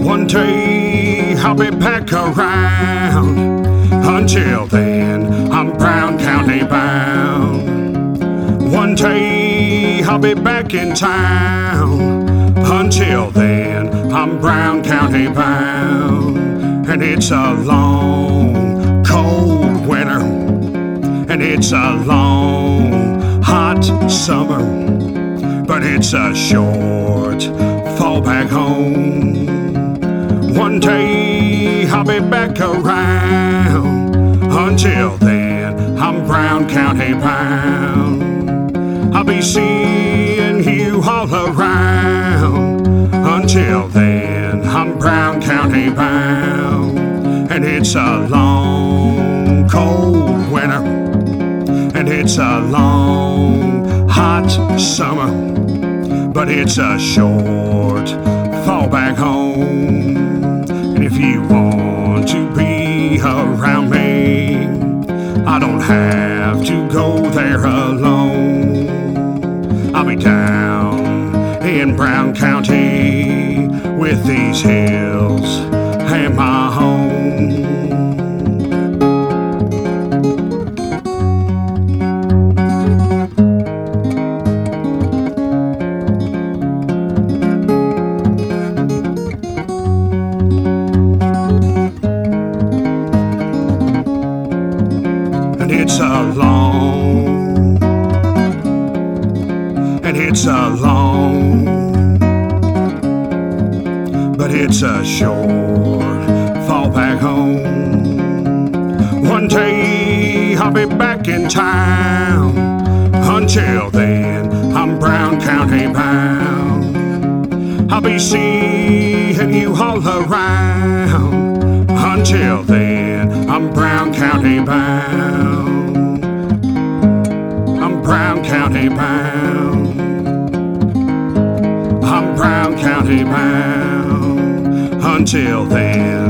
One day I'll be back around. Until then, I'm Brown County bound. One day I'll be back in town. Until then, I'm Brown County bound. And it's a long, cold winter. And it's a long, hot summer. But it's a short fall back home. One day I'll be back around. Until then, I'm Brown County bound. I'll be seeing you all around. Until then, I'm Brown County bound. And it's a long, cold winter. And it's a long, hot summer. But it's a short fall back home. And if you want to be around me, I don't have to go there alone. I'll be down in Brown County with these hills and my home. It's a long, but it's a short fall back home. One day I'll be back in town. Until then, I'm Brown County bound. I'll be seeing you all around. Until then, I'm Brown County bound. Brown County bound. I'm Brown County bound. Until then.